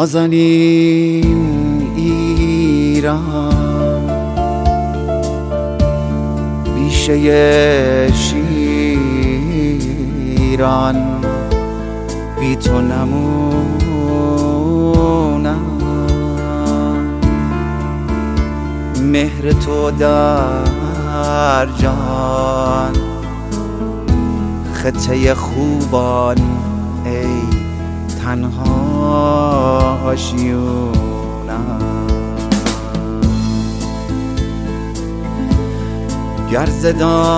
نازنین ایران، بیشه شیران، بی تو نمونم. مهر تو در جان، خطه خوبان ای تنها آشیونم. گر ز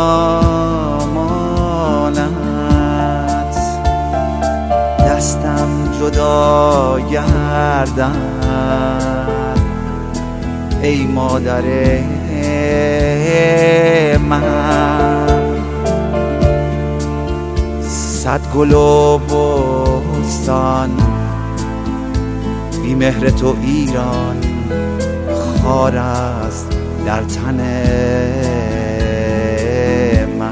دامانت دستم جدا گردد، ای مادر من، صد گل و بستان، بی مهر تو ایران خار است در تن من.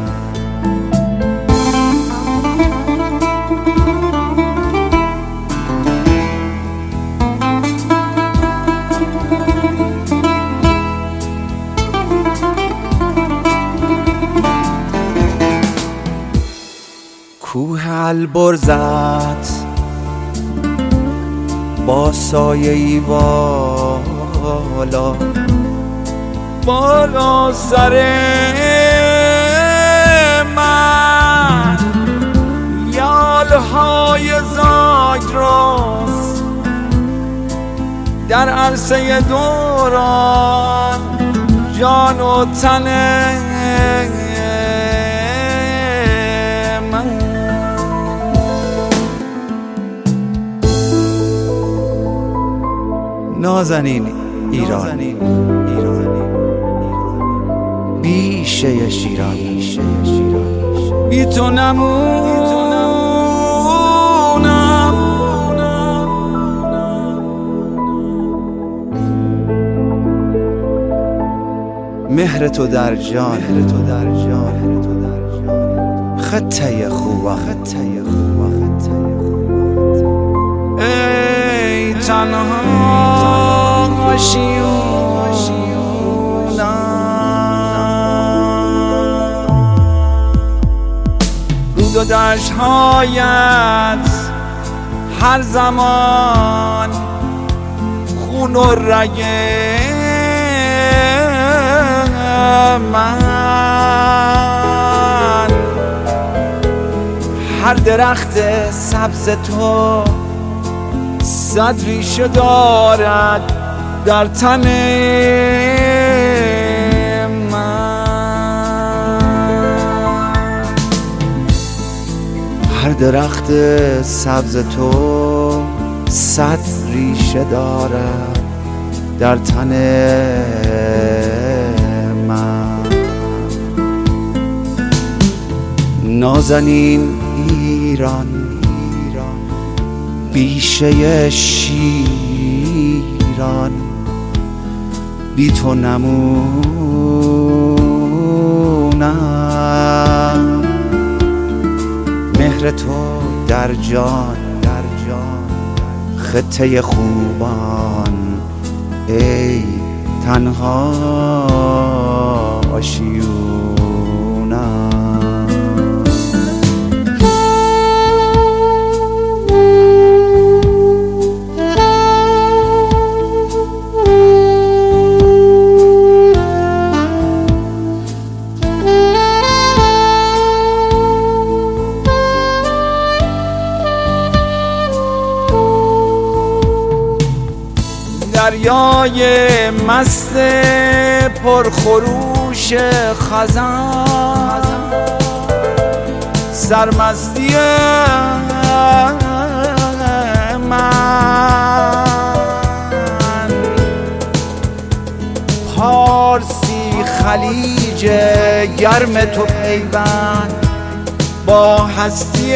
کوه البرزت با سایه‌ای والا، بالا سر من، یالهای زاگرس در عرصه دوران، جان و تن من. نازنین ایران، بیشه شیران، بی تو نمونم. مهر تو در جان، خطه خوبان ای تنها آشیونم. رود و دشت‌هایت هر زمان خون و رگ من، هر درخت سبز تو صد ریشه دارد در تن من. هر درخت سبز تو صد ریشه دارد در تن من. نازنین ایران، بیشه شیران، بی تو نمونم. مهر تو در جان، خطه خوبان ای تنها آشیونم. دریای مست پرخروش خزان، سرمستی من، پارسی خلیج گرم تو پیوند با هستی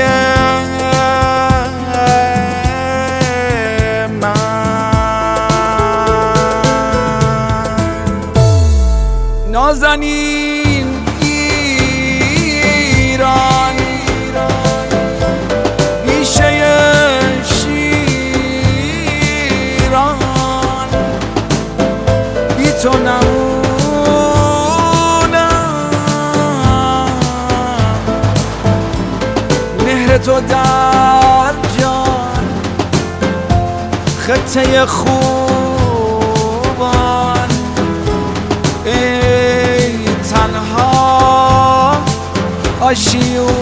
نازنین ایران، بیشه شیران، تو نمونم، مهر تو در جان خطه خوبان. ای تنها آشیون